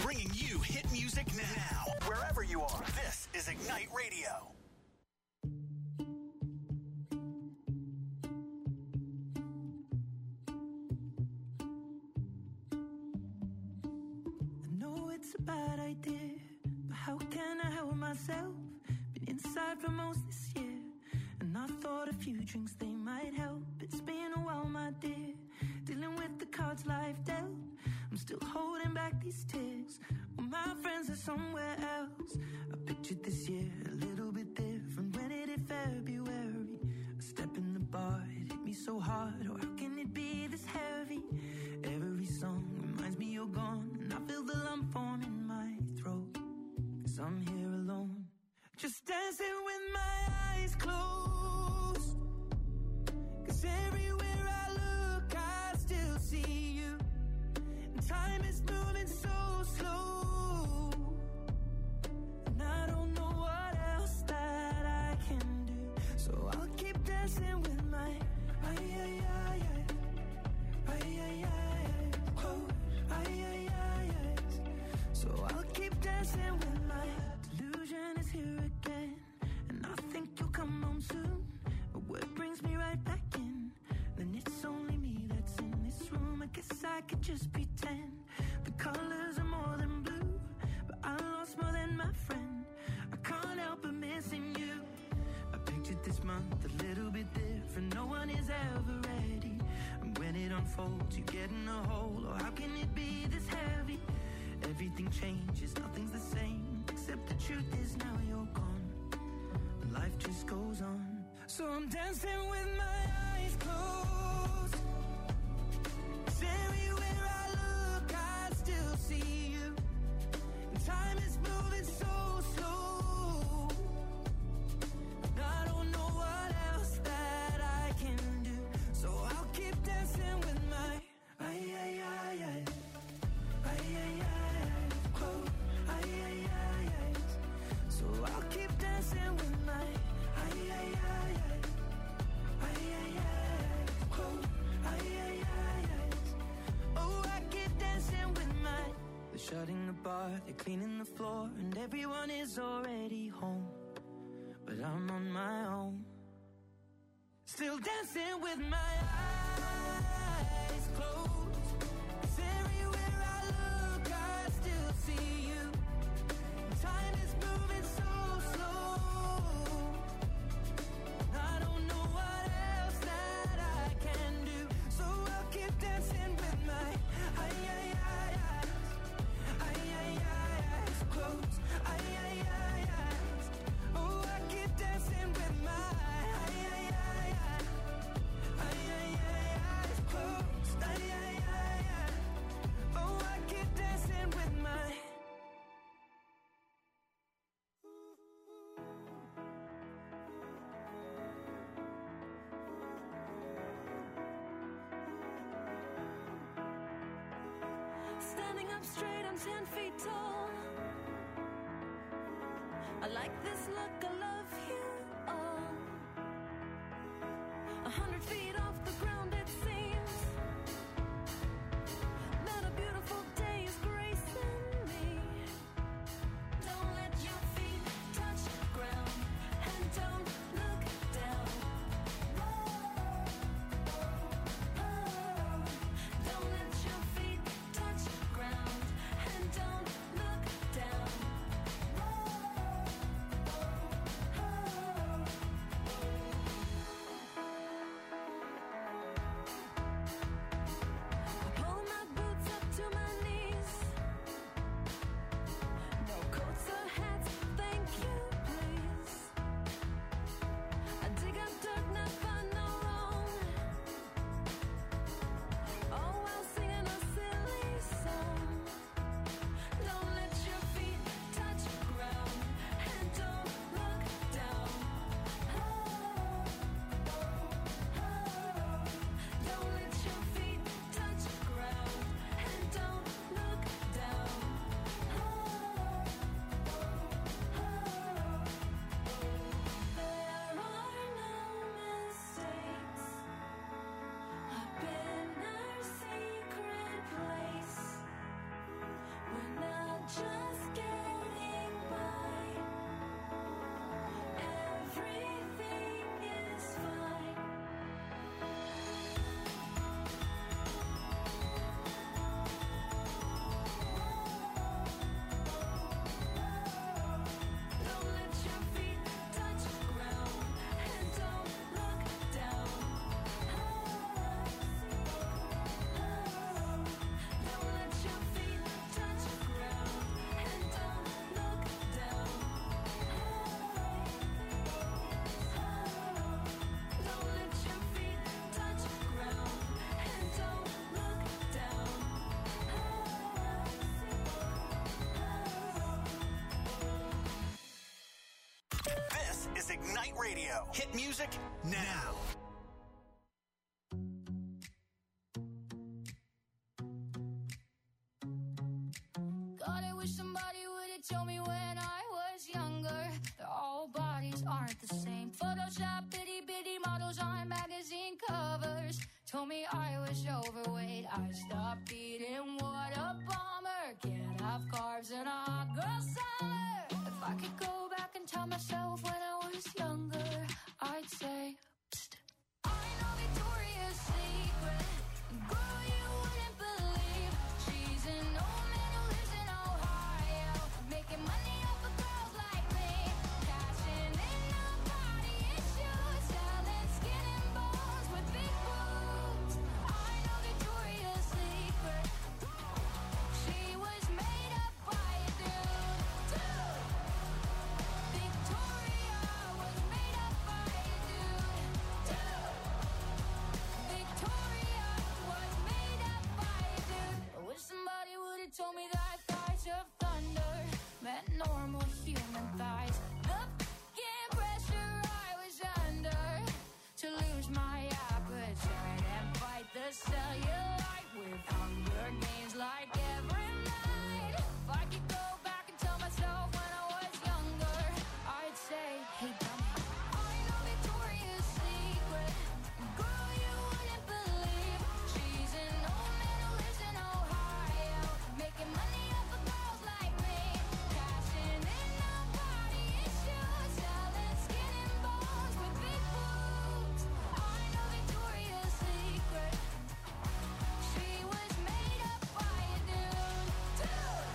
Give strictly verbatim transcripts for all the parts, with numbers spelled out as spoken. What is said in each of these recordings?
bringing you hit music now. Wherever you are, this is Ignite Radio. I know it's a bad idea, but how can I help myself? Been inside for most this year, and I thought a few drinks, they might help. It's been a while, my dear, dealing with the cards life dealt. I'm still holding back these tears, well, my friends are somewhere else. I pictured this year a little bit different when it hit February. A step in the bar, it hit me so hard, oh how can it be this heavy? Every song reminds me you're gone, and I feel the lump form in my throat, 'cause I'm here alone, just dancing with my eyes closed. 'Cause everywhere I look, I still see you. And time is moving so slow, and I don't know what else that I can do. So I'll keep dancing with my ay ay ay ay ay ay ay close ay ay ay ay. So I'll keep dancing with my delusion is here again, and I think you'll come home soon. But what brings me right back in? Then it's only me that's in this room. I guess I could just pretend the colors are more than blue, but I lost more than my friend. I can't help but missing you. I pictured this month a little bit different. No one is ever ready, and when it unfolds, you get in a hole. Oh, how can it be this heavy? Everything changes, nothing's the same, except the truth is now you're gone, and life just goes on. So I'm dancing with my eyes closed. 'Cause everywhere I look, I still see you. And time is moving so slow, and I don't know what else that I can do. So I'll keep dancing with my ay ay ay ay ay ay ay close ay ay ay ay. So I'll keep dancing with my ay ay ay ay ay ay ay close ay ay ay ay. Oh, I keep dancing with my. They're shutting the bar, they're cleaning the floor, and everyone is already home, but I'm on my own, still dancing with my eyes closed. 'Cause everywhere I look, I still see you. Time is moving so slow, and I don't know what else that I can do. So I'll keep dancing with my ay ay ay ay ay ay ay eyes closed ay ay ay eyes. Oh, I keep dancing with my ay ay ay ay ay ay ay eyes closed ay ay ay ay. Oh, I keep dancing with my. Standing up straight, I'm ten feet tall. I like this look, I love you all. A hundred feet off the ground, it seems that a beautiful day is gracing me. Don't let your feet touch the ground, and don't look down. Oh, don't let your feet touch the ground, and don't look down. Radio. Hit music now. God, I wish somebody would have told me when I was younger that all bodies aren't the same. Photoshop itty bitty models on magazine covers told me I was overweight. I stopped eating, what a bummer. Can't have carbs in a hot girl summer. If I could go back and tell myself when I was younger, I'd say, psst. I know Victoria's Secret, girl, you wouldn't believe. She's an old man who lives in Ohio, making money off of girls like me, cashing in on body issues, selling skin and bones with big boobs. I know Victoria's Secret. She was made up by a dude, dude. Victoria was made up by a dude, dude. Victoria was made up by a dude. I wish somebody would have told me that thighs of thunder meant normal human thighs. The f***ing pressure I was under to lose my appetite and fight the cellulite with Hunger Games like every night. If I could go back and tell myself when I was younger, I'd say, hey, dummy, I know Victoria's Secret, girl, you wouldn't believe. She's an old man who lives in Ohio, making money off of girls like me, cashing in on body issues, selling skin and bones with big boobs. I know Victoria's Secret. She was made up by a dude, dude.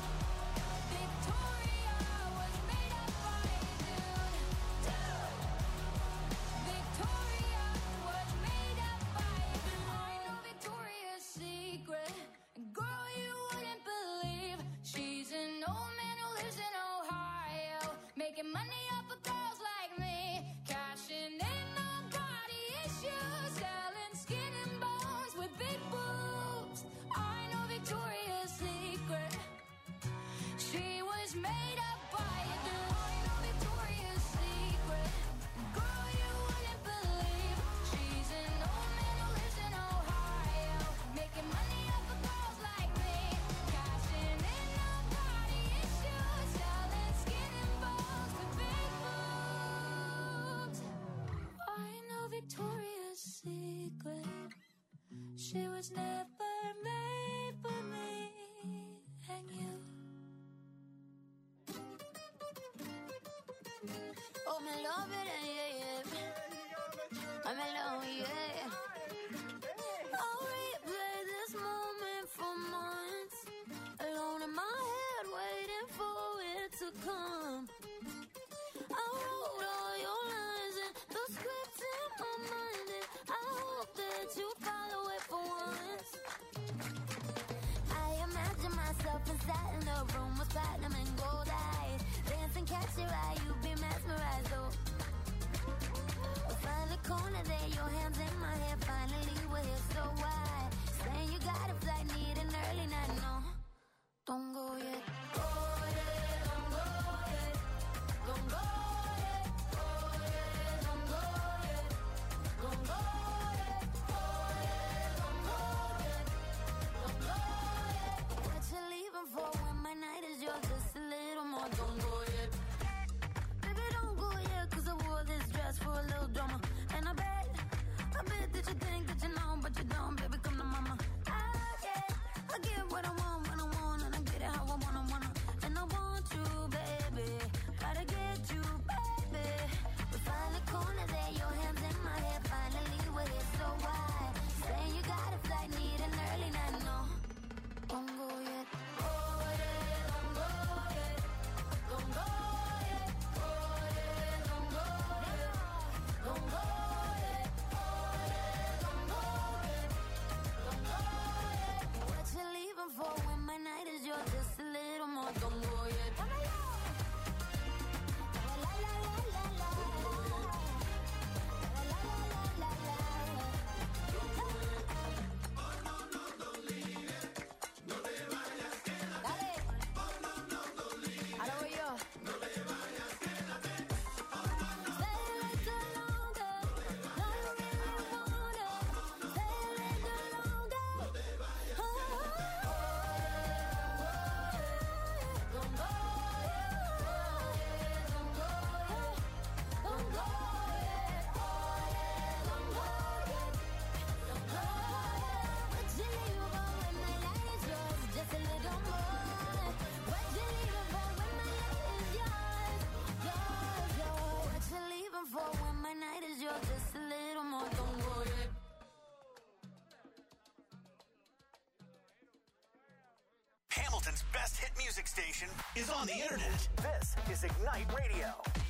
Victoria was made up by a dude, dude. Victoria was made up by a dude. I know Victoria's Secret, girl, you wouldn't believe. She's an old man who lives in Ohio, making money off of girls like me, cashing in on body issues, selling skin and bones with big boobs. I know Victoria's Secret. She was made up by a dude. I know Victoria's Secret. Girl, you wouldn't believe. She's an old man who lives in Ohio, making money off of girls like me, cashing in on body issues, selling skin and bones with big boobs. I know Victoria's Secret. She was never made for me and you. Oh, me love it, yeah, yeah. I'm alone, yeah. I'll replay this moment for months, alone in my head, waiting for it to come. I wrote all your lines and the script in my mind, and I hope that you follow it for once. I imagine myself inside in the room with platinum and gold eyes, dancing, catch your eye, you be mesmerized, oh. Find the corner there, your hands in my hair, finally we're here, so why? Saying you got a flight, need an early night, no, don't go yet. Go yet, don't go yet, don't go yet, go yet, don't go yet, don't go yet, go yet, don't go yet, don't go yet. What you leaving for when my night is yours, just a little more, don't go yet. Baby, don't go yet, cause I wore this dress for a little drama. And I bet, I bet that you think that you know, but you don't, baby, come to mama. I get Boston's best hit music station is on the internet. This is Ignite Radio.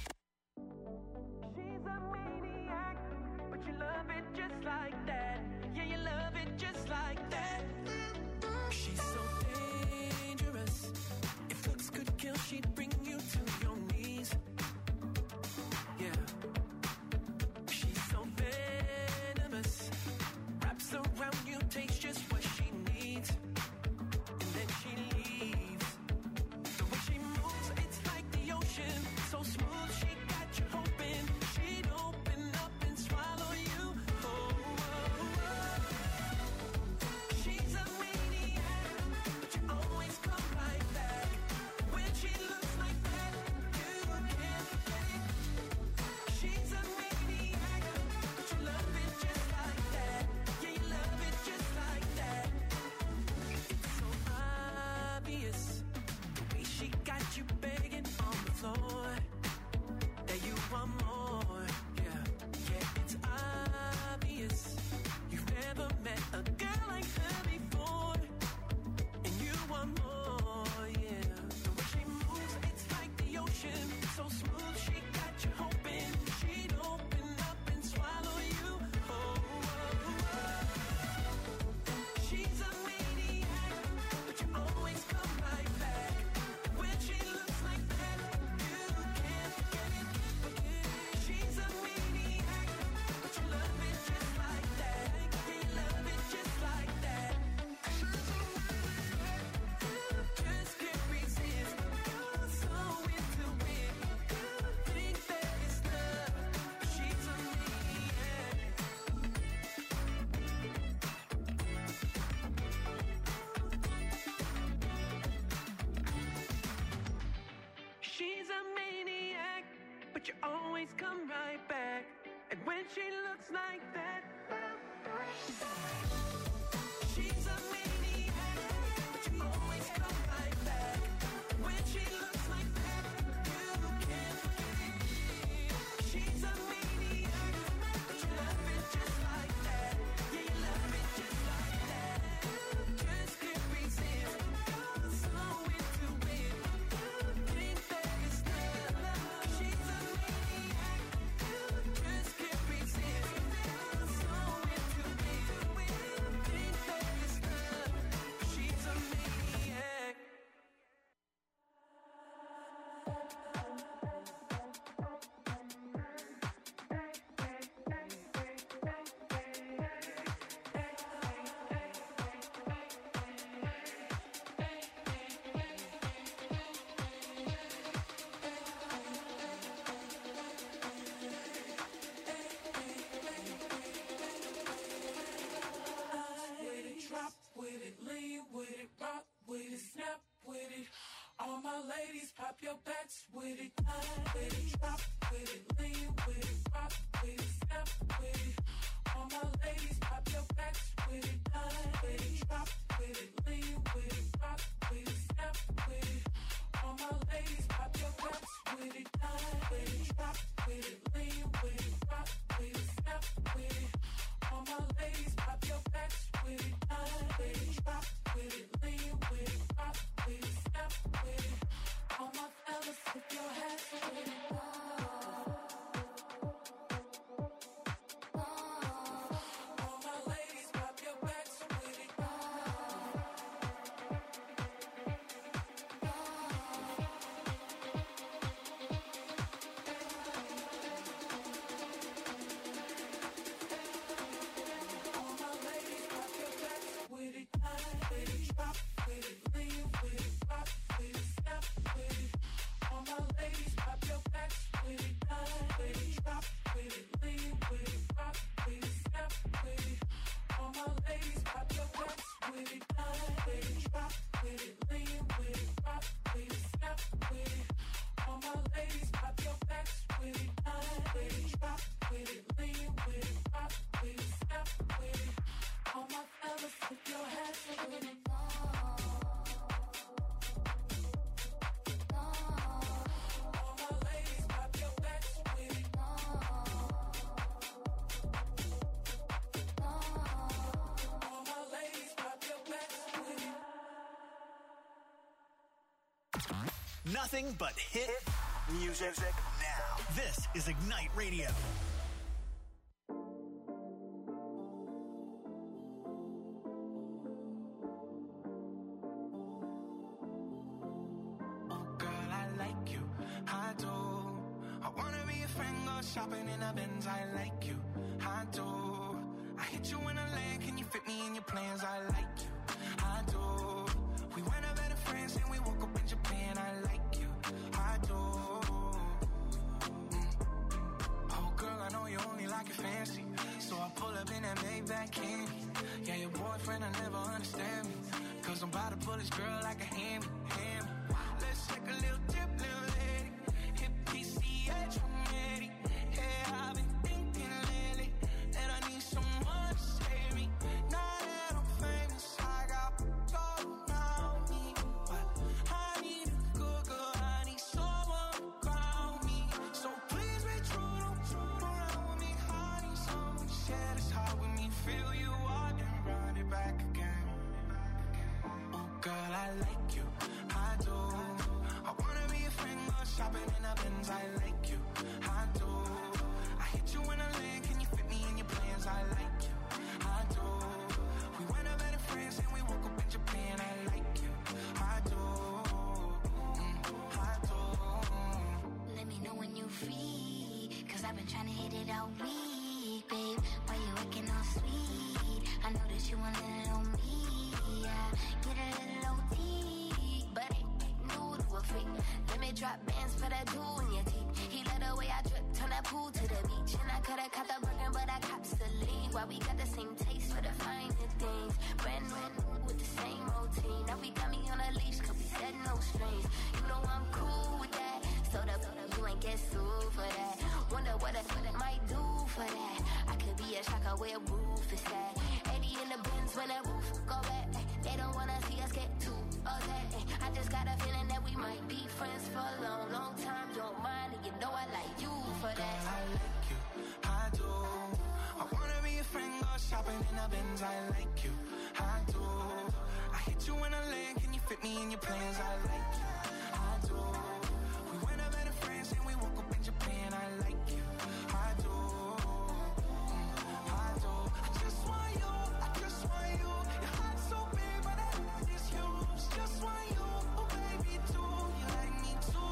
She's a maniac, but you love it just like that. Yeah, you love it just like that. She's so dangerous. If looks could kill, she'd bring you to your knees. Yeah. She's so venomous. Wraps around you, takes just what she needs. And then she leaves. The way she moves, it's like the ocean. So smooth, she got you hoping she'd open up and swallow you. Oh, oh, oh. She's a maniac, but you always come right back. When she looks like that, you can't forget it. She's a maniac, but you love it just like that. Yeah, you love it just like that. It's so obvious, the way she got you begging on the floor, that you want more. Yeah, yeah, it's obvious. You've never met a girl like her before, and you want more. Yeah, the way she moves, it's like the ocean. So smooth, she got you hoping she'd open up and swallow you. Oh, oh, oh. She's a maniac, but you always come right back. When she looks like that, you can't forget it. She's a maniac, but you love it just like that. Yeah, you love it just like that. Just can't resist. You're so into it. You think that it's love, but she's a maniac. She's a maniac, but you always come right back. And when she looks like that, she's a maniac, but you always come right back. When she looks like that, you can't forget it. She's a maniac, but you love it just like that. Yeah, you love it just like that. Just can't resist. You're so into it. You think that it's love. She's a maniac. Just can't resist. You're so into it. You think that it's love. She's a maniac. With it, drop with it, lean with it, rock with it, snap with it. All my ladies, pop your backs with it. With it, drop with it, lean with it, rock with it, snap with it. All my ladies, pop your backs with it. With it, drop with it, lean with it, rock with it, snap with it. All my ladies, pop your backs with it. With it, drop with it, lean with it, rock with it, snap with it. All my ladies, pop your backs with it. With it, drop with it, lean with it, rock with it, snap with it. All my fellas, tip your hats with it. All my ladies, pop your backs with it. All my ladies, pop your backs with it. With it, drop with it, lean with it, rock with it, snap with it. All my ladies, pop your backs with it. With it, drop with it, lean with it, rock with it, snap with it. All my ladies, pop your backs with it. With it, drop with it, lean with it, rock with it, snap with it. All my ladies, pop your backs with it. With it, drop with it, lean with it, rock with it, snap with it. All my fellas, tip your hats with it. All my ladies, pop your backs with it. All my ladies, pop your backs with it. Nothing but hit music now. This is Ignite Radio. Shopping in a Benz, I like you, I do. I hit you in a land, can you fit me in your plans? I like you, I do. We went out better friends and we woke up in Japan, I like you, I do. Mm. Oh girl, I know you only like it fancy, so I pull up in that Maybach candy. Yeah, your boyfriend will never understand me, cause I'm about to pull this girl like a hammy, hammy. Let's take a little dip, little lady, hit P C H, I'm ready. Yeah, I've been thinking lately that I need someone to save me. Now that I'm famous, I got gold around me, but I need a good girl, I need someone to ground me. So please be true, don't true around with me. I need someone to share this heart with me. Feel you out and run it back again. Oh girl, I like you, I do. I wanna be a friend, go shopping in a Benz, I like you, I do. Hit you in a land, can you fit me in your plans? I like you, I do. We went out better friends and we woke up in Japan. I like you, I do, mm, I do. Let me know when you free, cause I've been trying to hit it all week, babe. Why you acting all sweet? I know that you want a little me, yeah. Get a little O T, but ain't new to a freak. Let me drop bands for that jewel in your teeth. He let the way I drip, turn that pool to the beach. And I coulda caught the burger, but I cops the lead. Why we got the same taste for the finer things. Brand new with the same routine. Now we got me on a leash, cause we said no strings. You know I'm cool with that. So the you ain't get sued for that. Wonder what a what it might do for that. I could be a shocker where roof is at. eighty in the bins when the roof go back. They don't wanna see us get too upset. I just got a feeling that we might be friends for a long, long time. Don't mind, and you know I like you for that. Girl, I like you, I do. I wanna be a friend, go shopping in a Benz. I like you, I do. I hit you in a land, can you fit me in your plans? I like you, I do. We went out better friends and we woke up in Japan. I like you, I do, mm, I do. I just want you, I just want you. Your heart's so big, but I know it's yours. Just want you, oh baby, too. You like me too.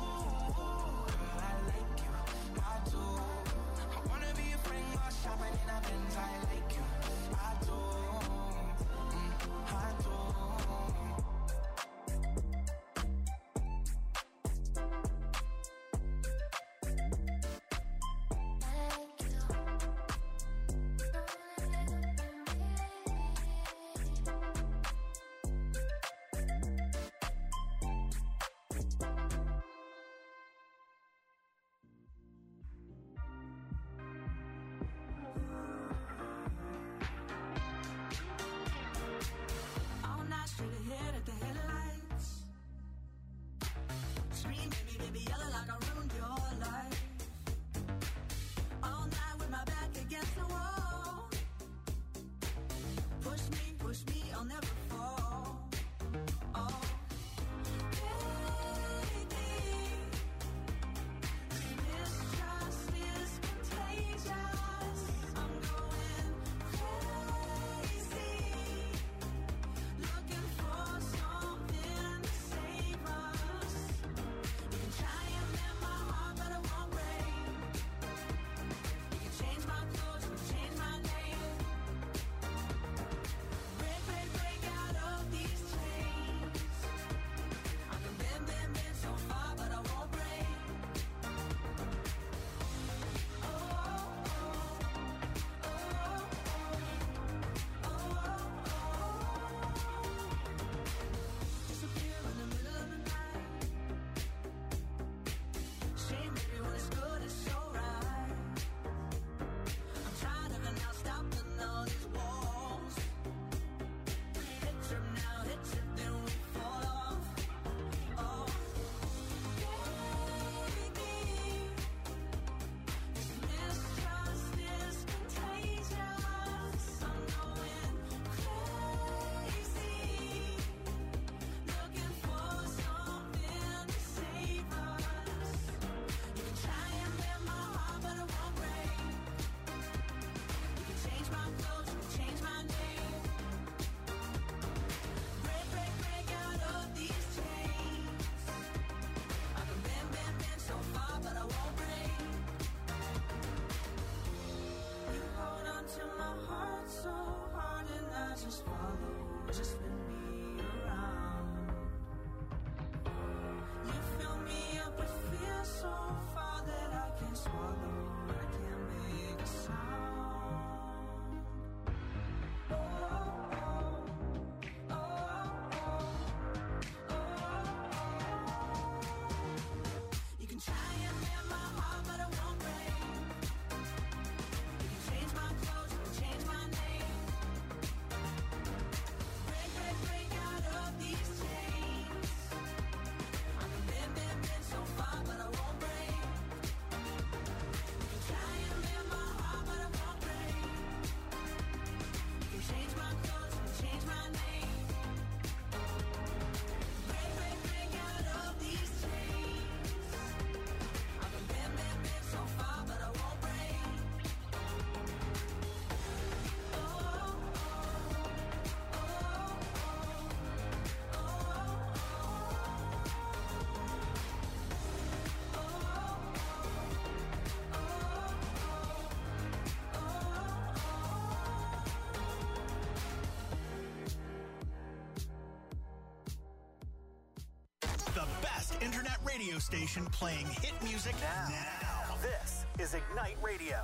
Girl, I like you, I do. I wanna be a friend, go shopping in a Benz. I like you, I do, mm, I do. internet radio station playing hit music now. now. This is Ignite Radio.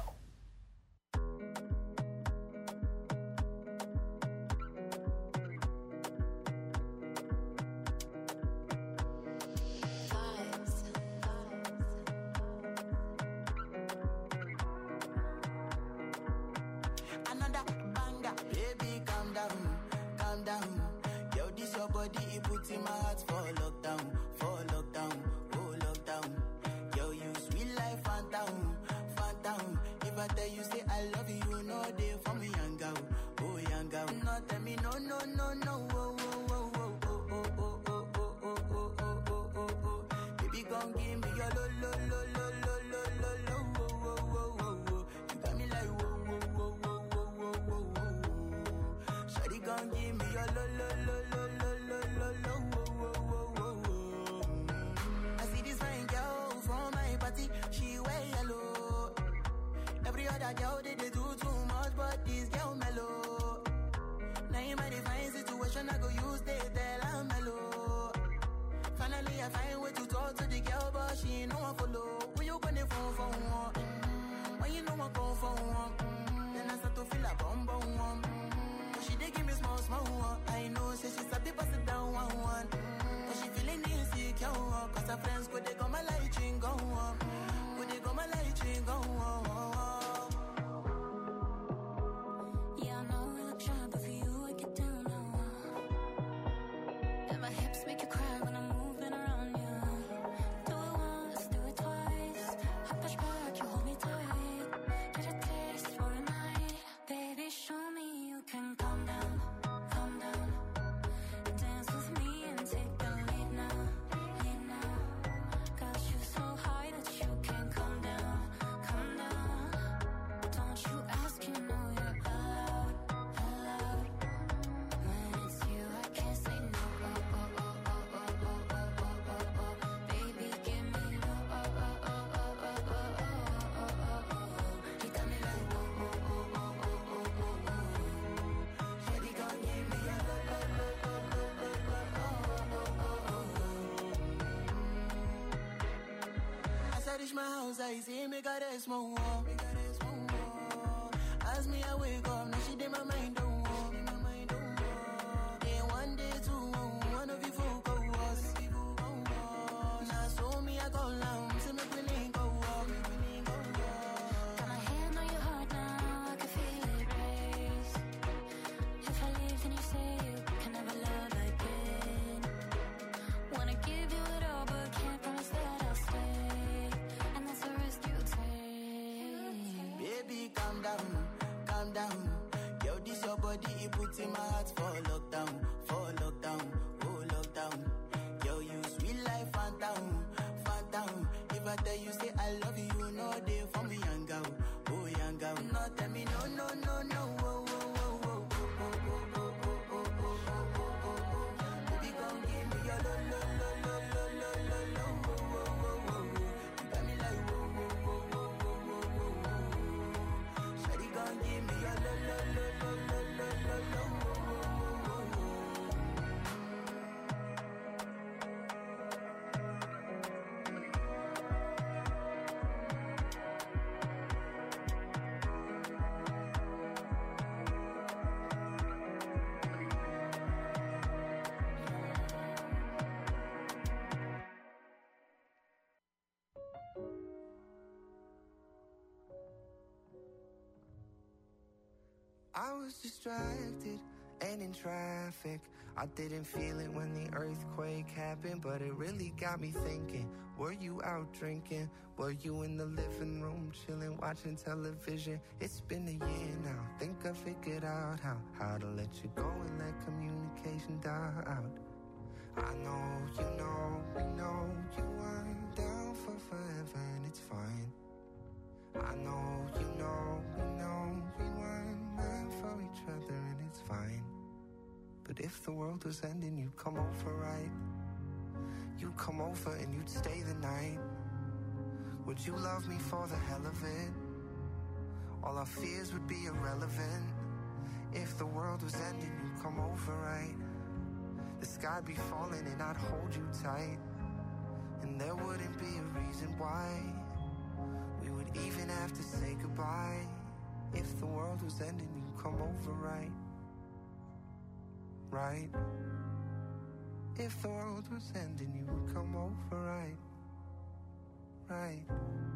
My house, I see me got a small wall. As me, I wake up, now she did my mind don't walk. Day one, day two, one of you folk go us. Now so me, I go down, see me willing go walk. Got my hand on your heart now, I can feel it race. If I leave, then you say you can never love again. Wanna give you it all, but can't promise that I'll stay. Baby, calm down, calm down. Yo, this your body, it puts in my heart for lockdown, for lockdown, oh lockdown. Yo, you sweet life, phantom, phantom. If I tell you, say I love you, you know they for me, young girl, oh young girl. No, tell me, no, no, no, no, oh, oh, oh, oh, oh, oh, oh, oh, oh, oh, oh, oh. Baby, come give me your lo, lo, lo, lo, lo, lo, lo, lo, oh, oh, oh, oh. You got me like, whoa, whoa, whoa, whoa, whoa, whoa, whoa. Shawty, come give me your lo, lo, lo, lo, lo, lo, lo, lo, oh, oh, oh, oh. I was distracted and in traffic. I didn't feel it when the earthquake happened, but it really got me thinking. Were you out drinking? Were you in the living room chilling, watching television? It's been a year now. Think I figured out how how to let you go and let communication die out. I know, you know, we know you weren't down for forever, and it's fine. I know, you know, we know we weren't meant for each other, and it's fine. But if the world was ending, you'd come over, right? You'd come over and you'd stay the night. Would you love me for the hell of it? All our fears would be irrelevant. If the world was ending, you'd come over, right? The sky'd be falling and I'd hold you tight. And there wouldn't be a reason why we would even have to say goodbye. If the world was ending, you'd come over, right? Right? If the world was ending, you would come over, right? Right?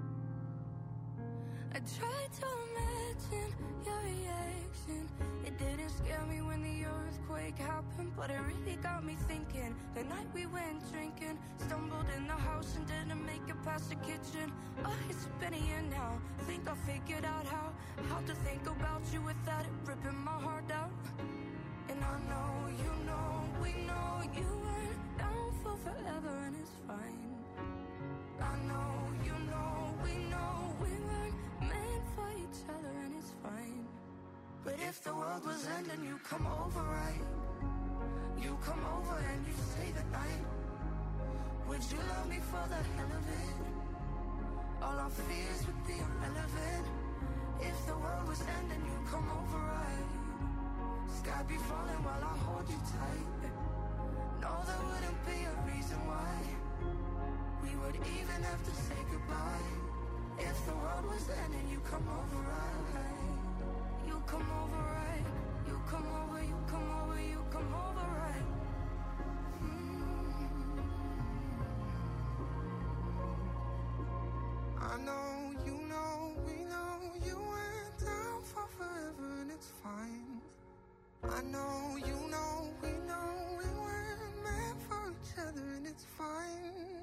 I tried to imagine your reaction. It didn't scare me when the earthquake happened, but it really got me thinking. The night we went drinking, stumbled in the house and didn't make it past the kitchen. Oh, it's been a year now. Think I figured out how How to think about you without it ripping my heart out. And I know, you know, we know you weren't down for forever, and it's fine. I know, you know, we know we weren't meant for each other, and it's fine. But if the world was ending, you come over, right? You come over and you stay the night. Would you love me for the hell of it? All our fears would be irrelevant. If the world was ending, you come over, right? Sky be falling while I hold you tight. No, there wouldn't be a reason why we would even have to say goodbye. If the world was ending, you come over, right? You come over, right? You come over, you come over, you come over, right? Mm. I know, you know, we know you went down for forever, and it's fine. I know, you know, we know we weren't meant for each other, and it's fine.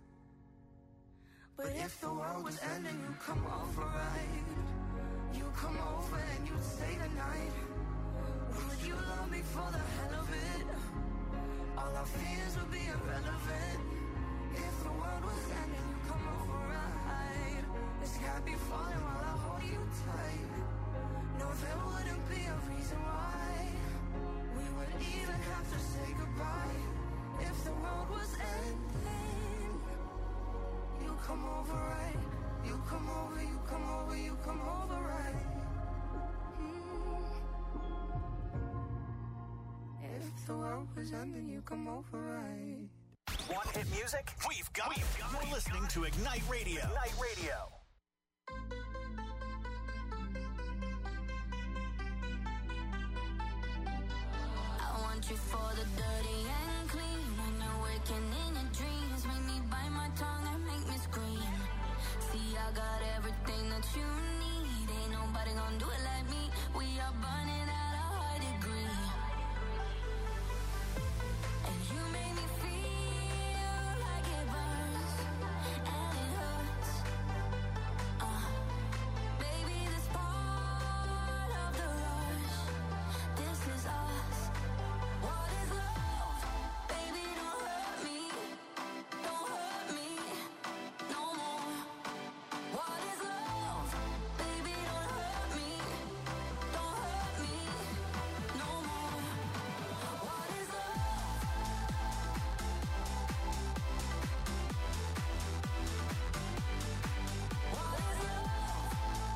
But if the world was ending, you come over, right? You come over and you stay the night. Would you love me for the hell of it? All our fears would be irrelevant. If the world was ending, you come over, right? The sky be falling while I hold you tight. No, there wouldn't be a reason why we would even have to say goodbye. If the world was ending, you come over, right? You come over, you come over, you come over, right? Mm. If the world was ending, you come over, right? Want hit music? We've got We've it. Got You're it. Listening to Ignite Radio. Ignite Radio. I want you for the dirty and clean. When you're waking in your dreams, make me bite my tongue and make me scream. See, I got everything that you need. Ain't nobody gonna do it like me. We are burning at a high degree. And you make me feel like it burns and it hurts. Uh, baby, this part of the rush. This is us. What is love? Baby, don't hurt me. Don't hurt me no more. What is love? Baby, don't hurt me. Don't hurt me no more. What is love? What is love?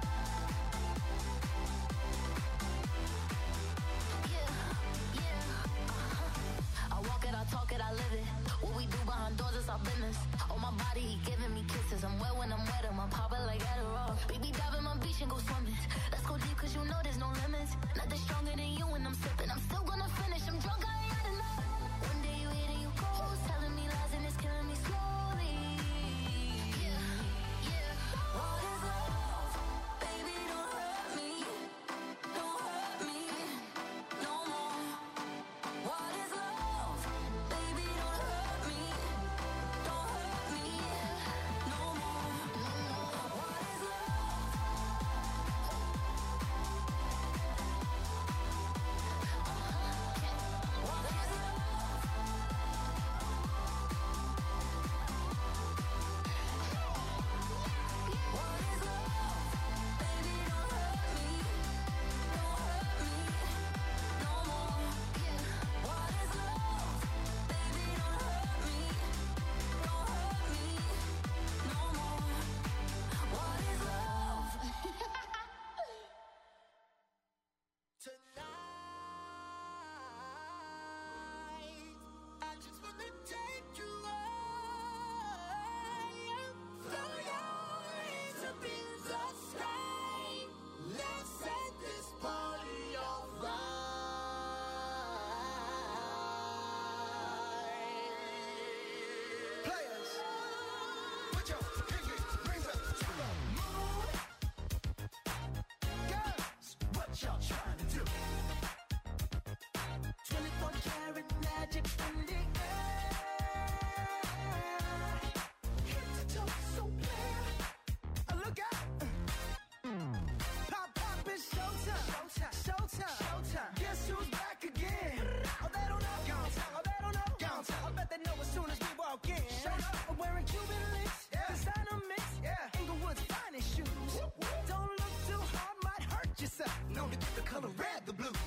Yeah, yeah, uh-huh. I walk it, I talk it, I live it. What we do behind doors is our business. On my body, he giving me kisses. I'm wet when I'm wet, I'm popping like Adderall. Baby, dive in my beach and go swimming. Let's go deep, cause you know there's no limits. Nothing stronger than you when I'm sipping. I'm still gonna finish, I'm drunk, I ain't had enough. One day you hit and you close, telling me lies and it's killing me slowly. Yeah, yeah. What is love? Baby, don't hurt me. Don't hurt me no more. What is love? Baby, don't hurt me. Don't hurt me no more. What is love? What Cuban links, yeah. Designer mix, yeah. Inglewood's finest shoes. Whoop, whoop. Don't look too hard, might hurt yourself. Known to get the color red, the blues.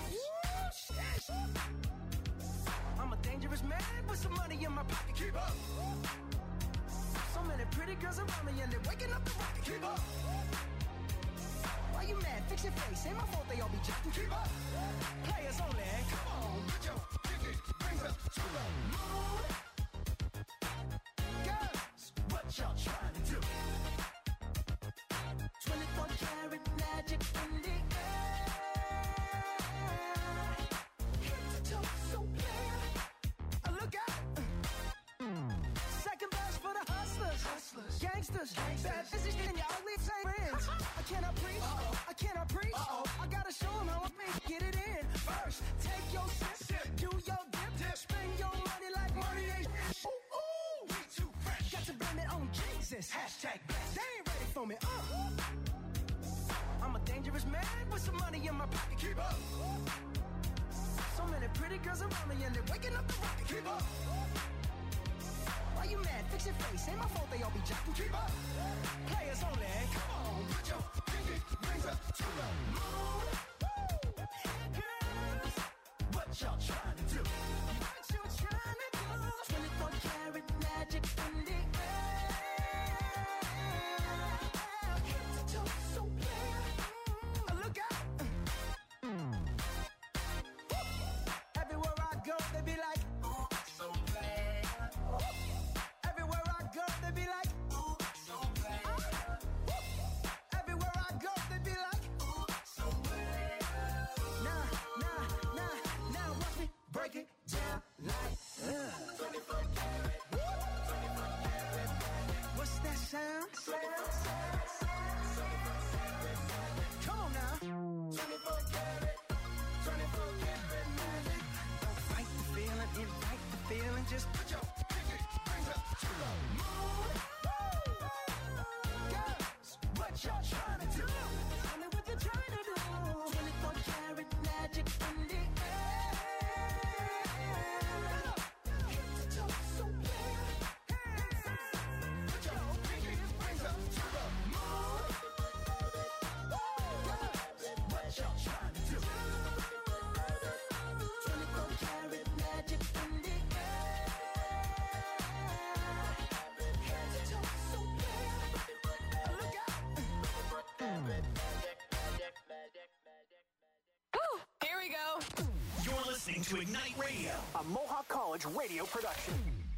I'm a dangerous man with some money in my pocket. Keep up. So many pretty girls around me and they're waking up the rocket. Keep up. Why you mad? Fix your face. Ain't my fault they all be jacking. Keep up. Players only. Come on, put your pinky rings up to the moon. Girls, what y'all trying to do? twenty-four karat magic in the air. Head to toe, so clear. Uh, look out. Second best for the hustlers. Hustlers. Gangsters. Gangsters. Bad business in your ugly friends. I cannot preach. Uh-oh. I cannot preach. Uh-oh. I gotta show them how I make. Get it in. First, take your sip. sip. Do your dip. dip. Spend your money like money ain't. Ooh, ooh. We too fresh. Got to blame it on Jesus. Hashtag blessed. They ain't ready for me. Uh. I'm a dangerous man with some money in my pocket. Keep up. So many pretty girls around me and they're waking up the rocket. Keep up. Why you mad? Fix your face. Ain't my fault they all be jacking. Keep up. Players only. Come on, put your pinky rings up to the moon. Girls, what y'all trying to do? What you trying to do? twenty-four karat magic in the air. Head to toe, so clear. Uh, look out. Everywhere I go, they be like, ooh, so bad. Everywhere I go, they be like, ooh, so bad. Everywhere I go, they be like, ooh, so bad. Nah, nah, nah, now watch me break it down like, uh. twenty-four karat, twenty-four karat. What's that sound? Come on now. twenty-four karat, twenty-four karat magic. Don't fight the feeling, invite the feeling. Just put your pinky rings up to the moon. Girls, what y'all trying to do? Tell me what you're trying to do. twenty-four karat magic in the air. Head to toe, so clear. Put your pinky rings up to the moon. Girls, what y'all trying to do? twenty-four karat magic in the air. Head to toe, so clear. Look out. Here we go. You're listening to Ignite Radio, a Mohawk College radio production.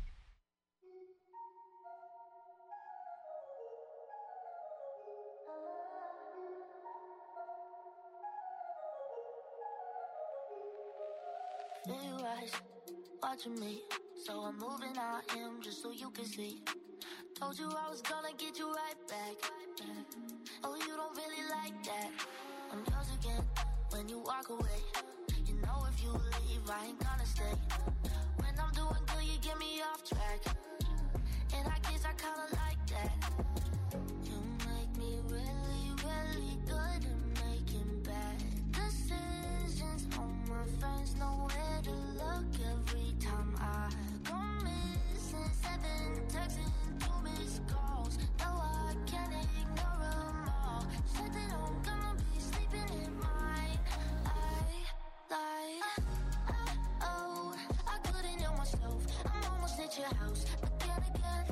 Feel your eyes watching me, so I'm moving out him just so you can see. Told you I was gonna get you right back. Oh, you don't really like that. I'm yours again when you walk away. You know if you leave, I ain't gonna stay. When I'm doing good, you get me off track. And I guess I kinda like that. You make me really, really good at making bad decisions. All my friends know where to look every time I go missing. Seven texts and two missed calls. No, I can't ignore them all. Said that I'm gonna be sleeping in mine. I lied. Oh, I couldn't help myself. I'm almost at your house. But then again,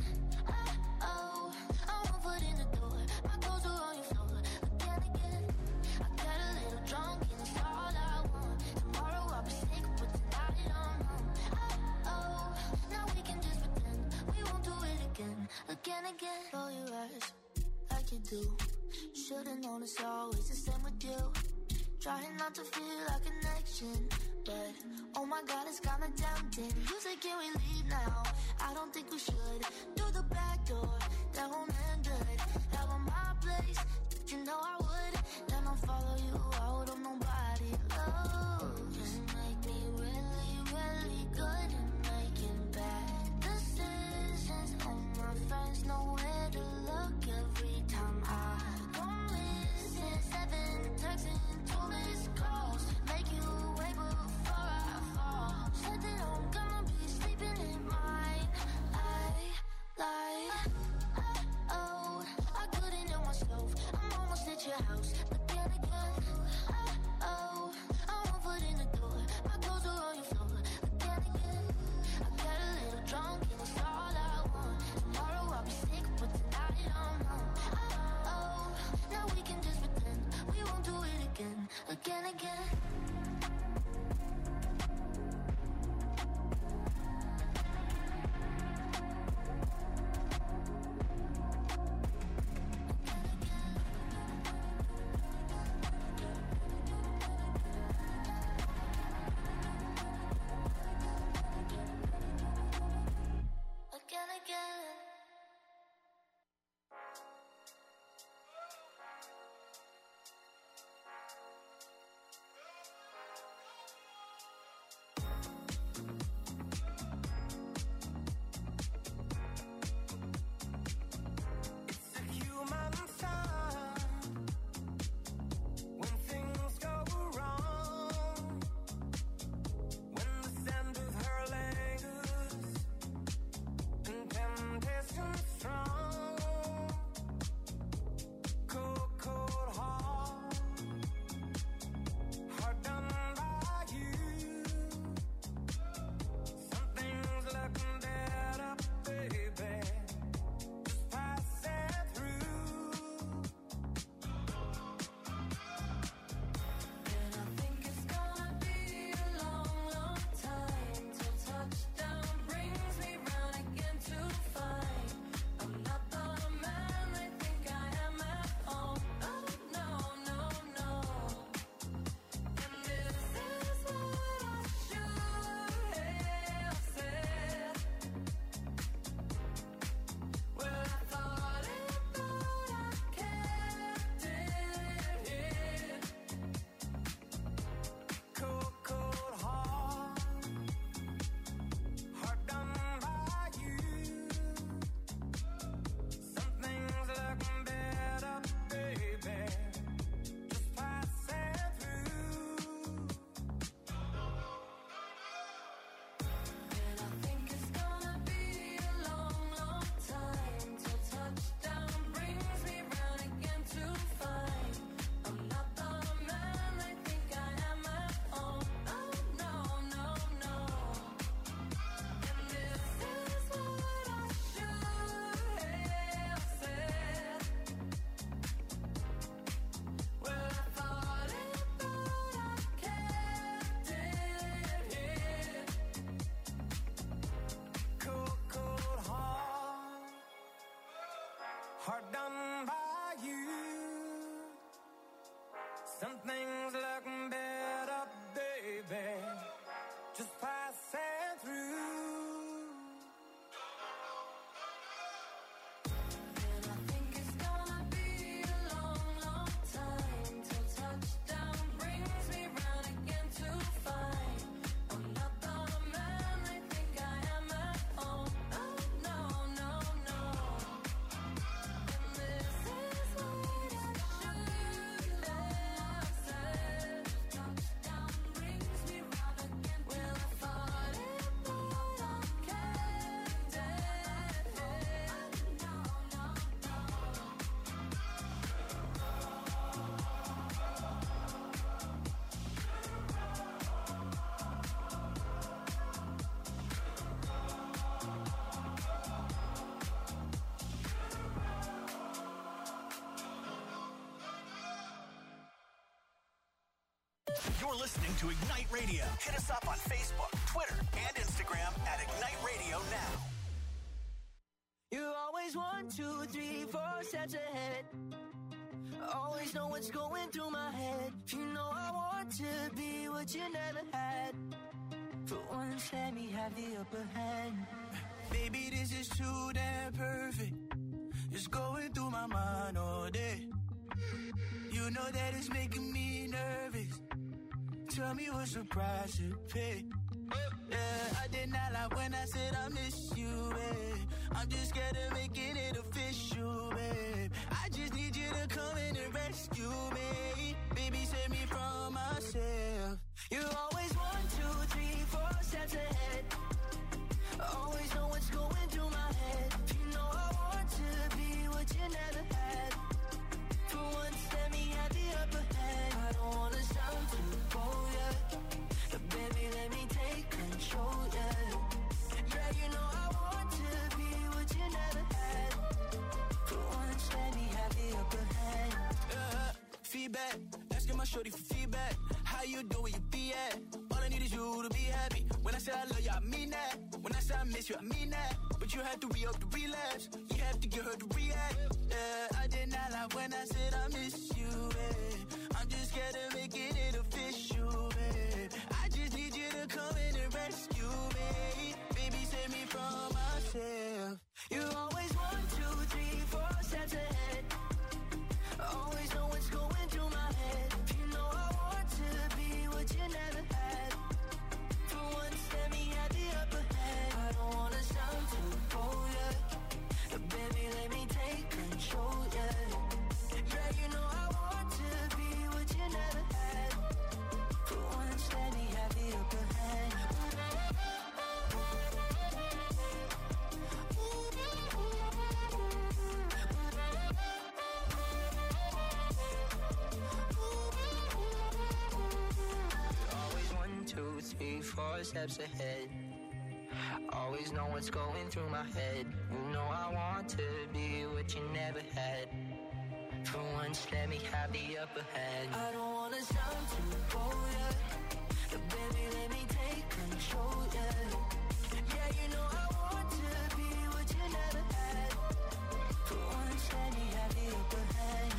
oh, I'm one foot in the door. My clothes are on your floor. But then again, I got a little drunk and it's all I want. Tomorrow I'll be sick, but tonight I'm home. Oh, now we can just pretend we won't do it again. Again, again. Roll your eyes like you do. Should've known it's always the same with you. Trying not to feel a connection, but oh my God, it's kinda tempting. You say, can we leave now? I don't think we should. Through the back door, that won't end good. That was my place, you know I would. Then I'll follow you out of nobody else. You make me really, really good at making bad decisions. All my friends know where to look every time I go missing. Seven texts and two missed calls. Make you wait before I fall. Said that I'm gonna be sleeping in mine. I lied. my house. But then again, oh, oh, I'm one foot in the door. My clothes are on your floor. But then again, I get a little drunk and it's all I want. Tomorrow I'll be sick, but tonight I'm home. Oh, oh, now we can just pretend we won't do it again, again, again. Hard done by you. Some things look better, baby, just passing through. And I think it's gonna be a long, long time till touchdown brings me round again to find I'm not the man they think I am at home. Oh, no, no, no. And this is what I should have said. Touchdown brings me round again. Well, I thought it, but I can't dead head. No, no, no. You're listening to Ignite Radio. Hit us up on Facebook, Twitter, and Instagram at Ignite Radio Now. You're always one, two, three, four steps ahead. Always know what's going through my head. You know I want to be what you never had. For once, let me have the upper hand. Baby, this is too damn perfect. It's going through my mind all day. You know that it's making me nervous. Tell me what's the price to pay. Yeah, I did not lie when I said I miss you, babe. I'm just scared of making it official, babe. I just need you to come in and rescue me. Baby, save me from myself. You're always one, two, three, four steps ahead. Always know what's going through my head. You know I want to be what you never had. For once, let me shorty for feedback. How you do where you be at? All I need is you to be happy. When I say I love you, I mean that. When I say I miss you, I mean that. But you have to re-up the relapse. You have to get her to react. Yeah, I did not lie when I said I miss you. Yeah. I'm just scared of making it official. Yeah. I just need you to come in and rescue me. Baby, save me from myself. You always one, two, three, four steps ahead. Always know what's going through my head. You know I want to be what you never had. For once, let me have the upper hand. I don't wanna sound too bold, yeah. But baby, let me take control, yeah. Yeah, you know I want to be what you never had. For once, let me have the upper hand. Two, three, four steps ahead. Always know what's going through my head. You know I want to be what you never had. For once, let me have the upper hand. I don't wanna sound too bold, yeah. But baby, let me take control, yeah. Yeah, you know I want to be what you never had. For once, let me have the upper hand.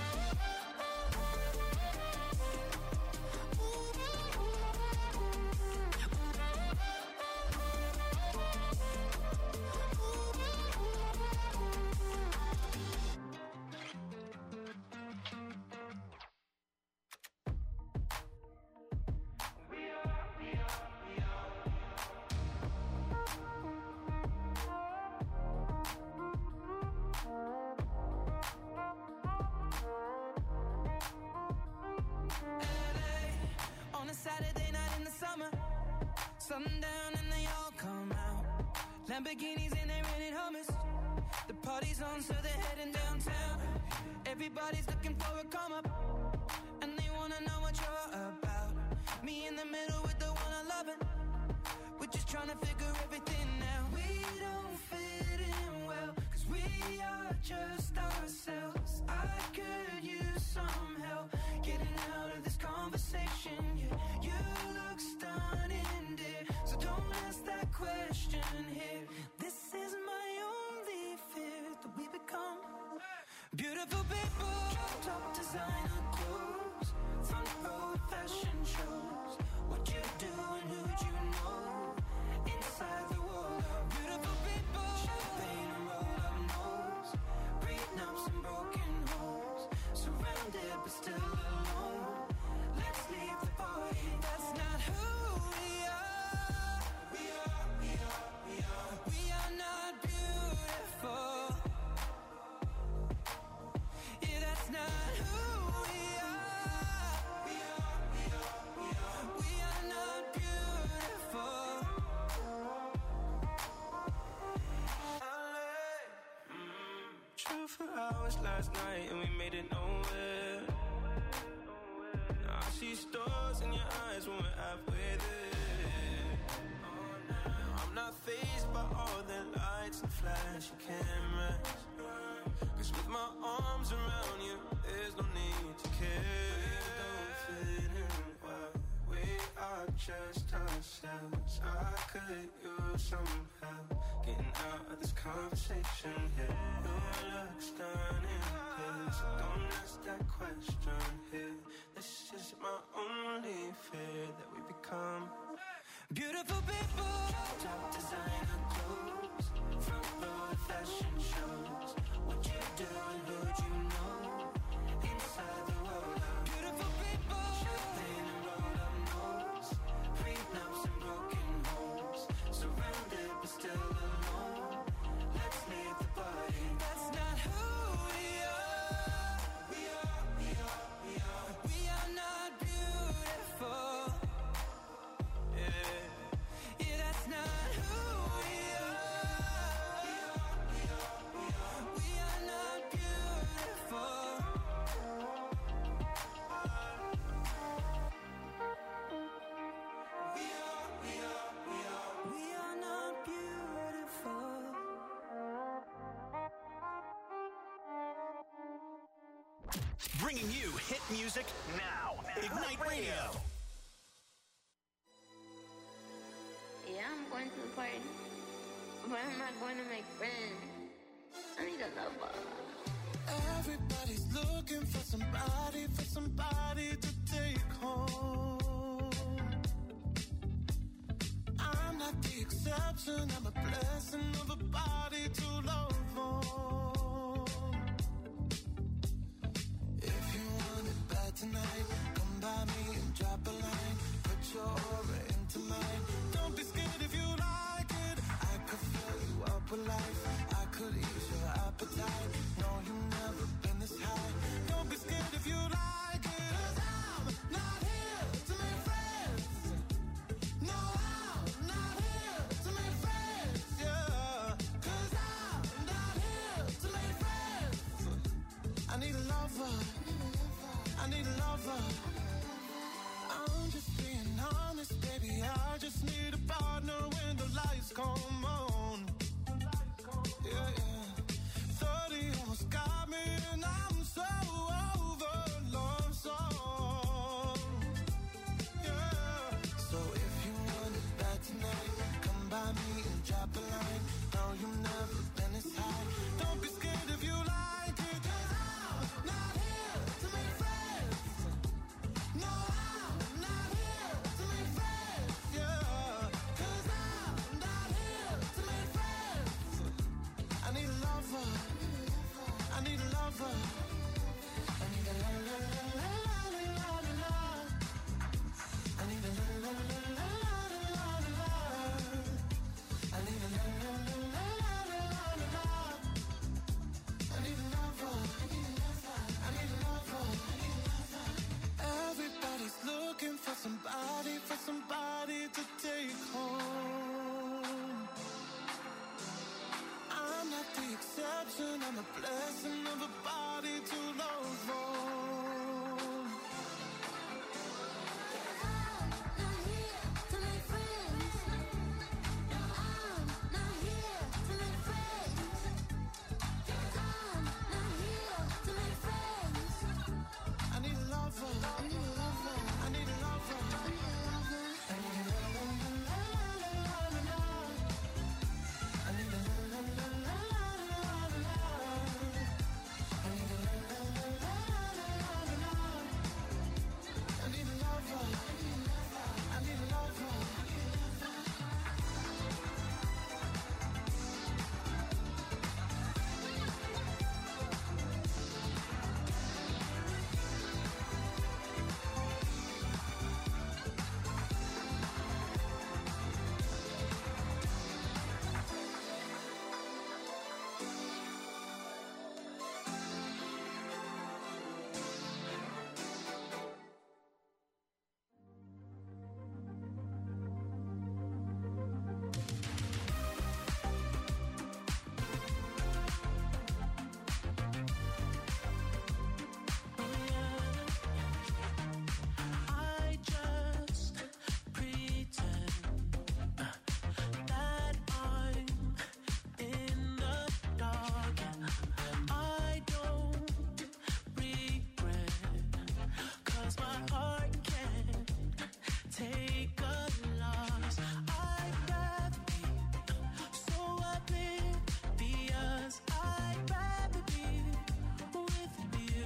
Saturday night in the summer, sundown and they all come out. Lamborghinis and they rented hummus. The party's on, so they're heading downtown. Everybody's looking for a come up, and they wanna know what you're about. Me in the middle with the one I love, it. We're just trying to figure everything out. We don't fit in well, cause we are just ourselves. I could use some help getting out of this conversation. Yeah, you look stunning, dear, so don't ask that question here. This is my only fear, that we become beautiful people. Top designer clothes, front row fashion shows. What you do and who'd you know? Inside the world of beautiful people. Champagne and roll up nose, prenups and broken homes. Surrounded but still alone. Let's leave the party. That's not who we are. We are, we are, we are. We are not beautiful. Yeah, that's not who we are. We are, we are, we are. We are not beautiful. Drove for hours last night and we made it nowhere. Now I see stars in your eyes when we're halfway there. I'm not fazed by all the lights and flashy cameras. Cause with my arms around you, there's no need to care. We don't fit in well, we are just ourselves. I could use some help getting out of this conversation here. You look stunning, please, so don't ask that question here. This is my only fear, that we become beautiful people. Top designer clothes, front row fashion shows. What you do and who'd you know? Inside the world of beautiful people. Champagne and roll up nose, prenups and broken homes. Surrounded but still alone. Let's leave the party. That's not who we are. We are, we are, we are. We are not beautiful. yeah. Yeah, that's not who we are. We are, we are, we are. We are not beautiful. Bringing you hit music now. Ignite Radio. Yeah, I'm going to the party, but I'm not going to make friends. I need a lover. Everybody's looking for somebody, for somebody to take home. I'm not the exception, I'm a blessing of a body to love on. If you want it bad tonight, come by me and drop a line. Put your aura into mine. Don't be scared if you like it. I could fill you up with life. I could ease your appetite. No, you've never been this high. Don't be scared if you like it. 'Cause I'm not here to make friends. No, I'm not here to make friends. Yeah. 'Cause I'm not here to make friends. I need a lover. I need a lover. I'm just being honest, baby. I just need a partner when the lights come on. Yeah, yeah. thirty almost got me and I'm so over love song. Yeah. So if you want it bad tonight, come by me and drop a line. No, you've never been this high. Don't be scared if you like it. 'Cause I'm not here to make friends. No, I'm not here to make friends. Yeah. 'Cause I'm not here to make friends. I need a lover. I need a lover. I need a la la la la la la la la. I need a la la la la la la la la. I need a la la la la la la la la. I need a lover. I need a lover. Everybody's looking for somebody, for somebody to take home. I'm not the exception, I'm a blessing of a body to love on. I'm not here to make friends. No, I'm not here to make friends. I'm not here to make friends. I need a lover. I need a lover. I need a lover. I need a lover. I need a la la la la la la la. I need a la la la la la la la. I need a la la la la la la la. I need a lover. I need a lover. I just pretend that I'm in the dark. I don't regret, 'cause my heart can't take a loss. I'd rather be so oblivious. I'd rather be with you.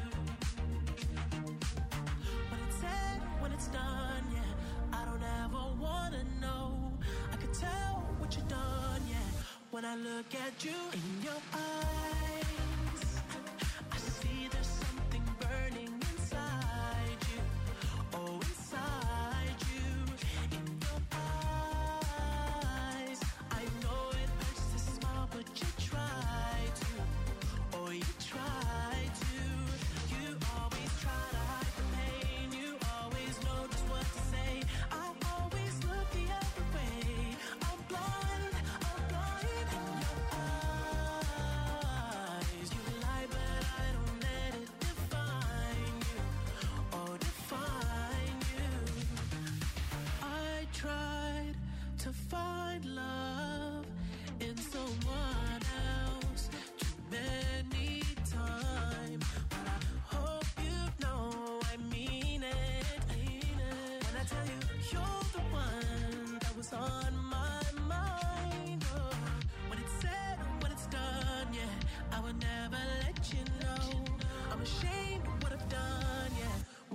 When it's said, when it's done, yeah, I don't ever wanna know. I could tell what you've done, yeah, when I look at you in your eyes. I see there's something burning inside you. Oh, inside you, in your eyes. I know it hurts to smile, but you try to. Oh, you try to. You always try to hide the pain. You always know just what to say. I always look the other way. I'm blind, I'm blind in your eyes. You lie, but I don't let it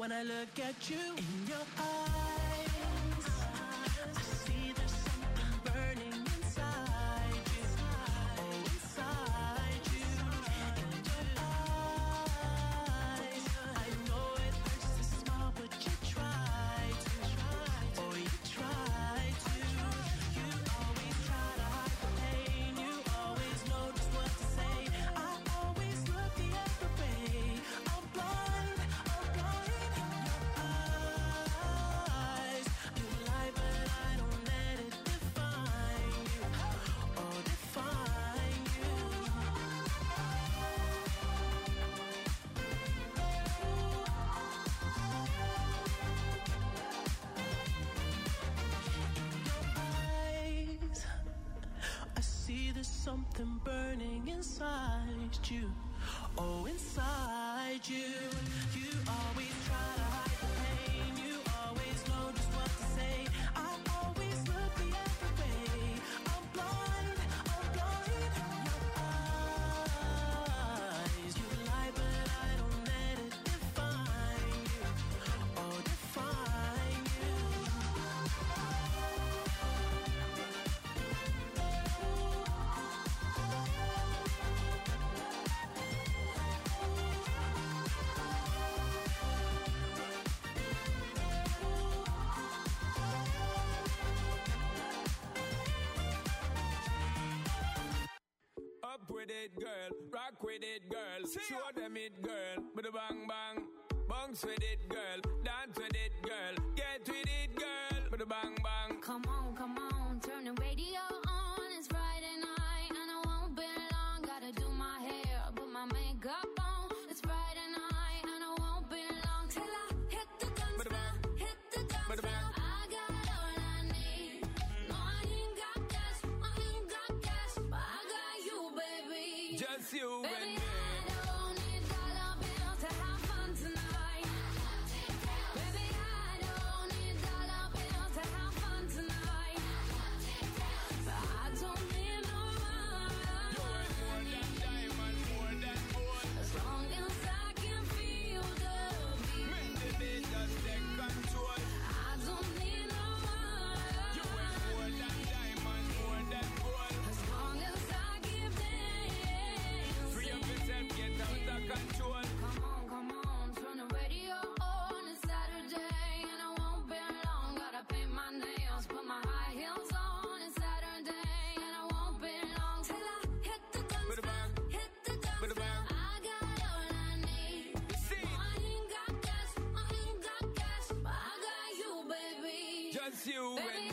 When I look at you in your eyes, I see there's something burning inside you. Oh, inside you. In your eyes, I know it hurts to smile, but you try to. Oh, you try to. You always try to hide the pain. You always know just what to say. I always look the other way. I'm blind, I'm blind. Eyes, you lie, but I don't let it define you. Oh, define you. Eyes, I see there's something burning inside you. Oh, inside you. You always try to hide the pain. You always know just what to say. I always look the other way. I'm blind, I'm blind. Your eyes, you lie, but I don't let it define you. Oh, define you. Up with it, girl. Rock with it, girl. Show them it, girl. With a bang bang. Bounce with it, girl. Dance with it, girl. Get with it, girl. With a bang bang. Come on, come on, turn the radio on. It's Friday night and I won't be long. Gotta do my hair, put my makeup on. It's Friday night and I won't be long till I hit the guns now, hit the guns now. I got all I need. No, I ain't got cash, I ain't got cash, but I got you, baby. Just you and Baby, me. I don't need dollar bills to have fun tonight. Baby, I don't need dollar bills to have fun tonight. But I don't need no money. You're worth more than diamonds, more than gold. As long as I can feel the beat. Make the beat just take control. I don't need no money. You're worth more than diamonds, more than gold. As long as I give dance. Free up yourself, get out of control. Come on, come on, turn the radio on. It's Saturday and I won't be long. Gotta paint my nails, put my high heels on. It's Saturday and I won't be long till I hit the guns With a now, bang. hit the guns With a now. bang. I got all I need. See No, I ain't got cash, I ain't got cash, but I got you, baby. just you Baby, and me.